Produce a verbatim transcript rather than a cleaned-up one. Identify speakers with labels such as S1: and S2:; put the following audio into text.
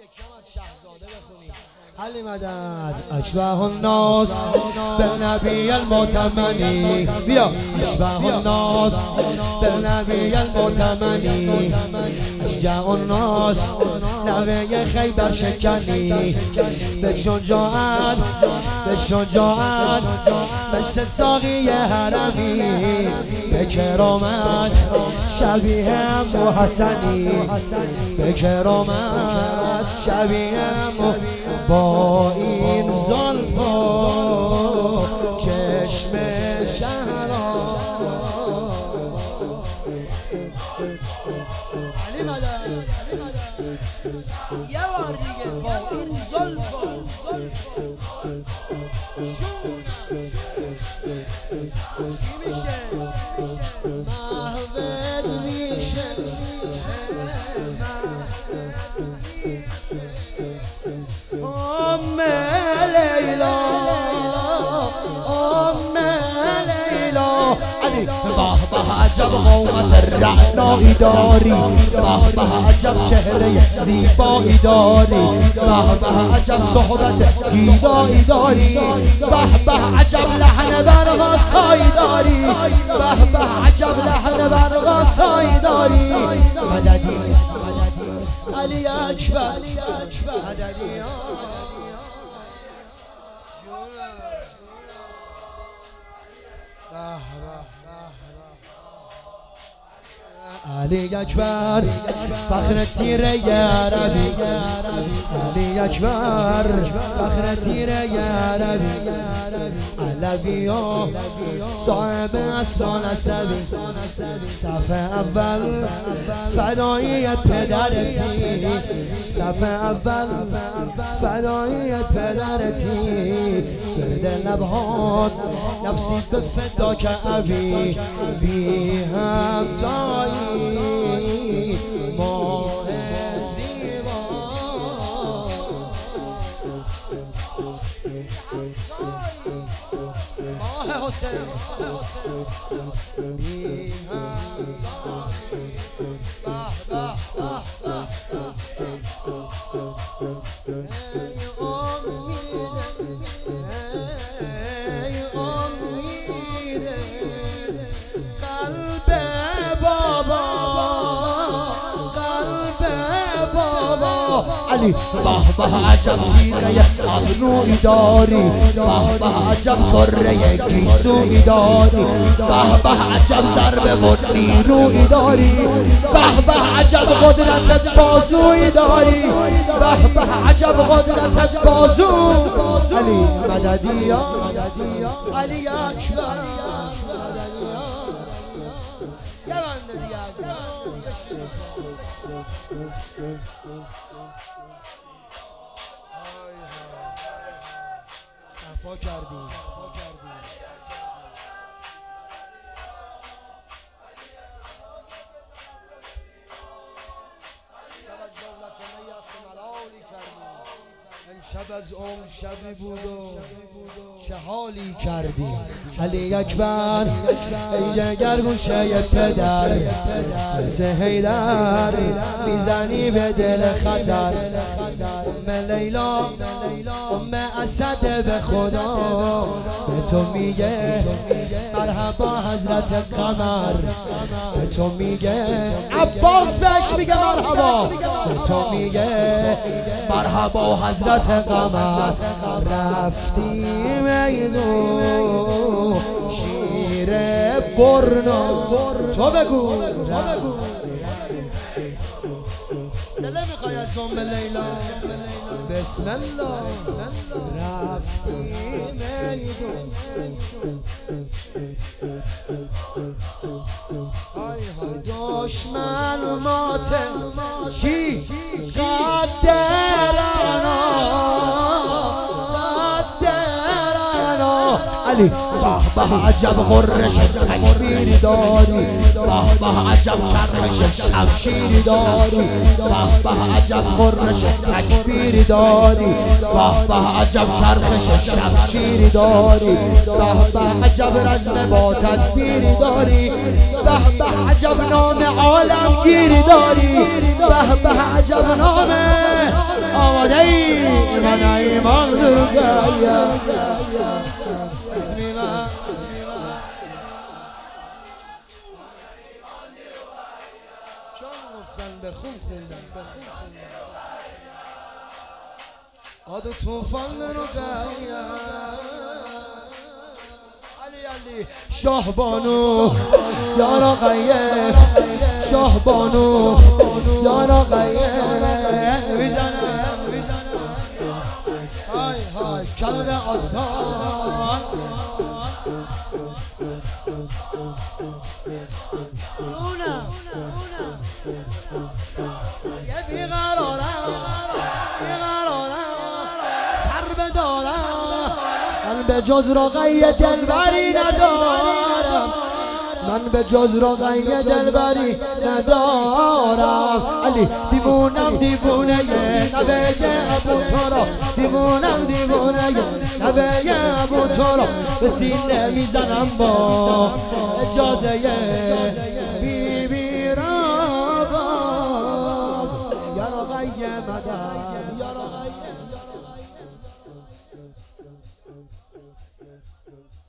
S1: علی مدد اشبه الناس بالنبی المتمنی بیا اشبه الناس بالنبی المتمنی اشجع الناس نوه خیبر شکنی به شجاعت به شجاعت مثل ساقی حرمی به کرامت شبیه ابو حسنی به کرامت شبیه ابو با این زلفا چشم شهرا علی مدد یه بار دیگه با این زلفا چی میشه؟ محوت میشه ام لیلا ام لیلا علی به به عجب قومت رعنایی داری به به عجب چهره زیبایی داری به به عجب صحبت گیرایی داری به به عجب لحن برقصایی داری به به عجب لحن برقصایی داری مددی علی اکبر مددی علی اکبر فخر تیره عربی علی اکبر فخر تیره عربی علوی ها صاحب اسما نسبی صف اول فداییت پدرتی صف اول فداییت پدرتی گرد لبهات نفسی به فدا که ابی بی همتایی ماه زیبا ماه حسین بی همتایی علی به به عجب تیره ابرویی داری به به عجب طره گیسویی داری به به عجب ضربه و نیرویی داری به به عجب قدرت بازویی داری به به عجب قدرت بازو علی مددی علی اکبر یه بنده دیگه صفا کردی شب از عمر شبی بود و چه حالی کردی علی اکبر ای جگرگوشه پدر مثل حیدر میزنی به دل خطر ام لیلا ام اسد به خدا به تو میگه مرحبا حضرت قمر به تو میگه عباس بهش میگه مرحبا به تو میگه مرحبا حضرت قمر رفتی میدون شیر برنا تو بگو سلام میخوای از ام لیلا بسم الله رفتی میدون های های دشمن ماتم چی قدرنا قدرنا علی به به عجب غرش تکبیری داری به به عجب چرخش شمشیری داری به به عجب غرش تکبیری داری به به عجب چرخش شمشیری داری به به عجب رزم با تدبیری داری به به عجب نام عالمگیری داری به به عجب نام آماده ای من ایمان درگایم اسمی من چون گفتن به خون خوندن به خون خوندن آدو توفان درگایم شاه بانو یارا غیه شاه بانو یارا غیه میزنه های های کل آسان اونم یه بیقرارم بیقرارم سر بدارم من به جز رقیه دلبری ندارم من به جز رقیه دلبری ندارم علی دیوونم دیوونه نبه ابو تورا دیوونم دیوونه نبه ابو تورا به سینه میزنم با اجازه بی بی را یا رقیه مدد یا رقیه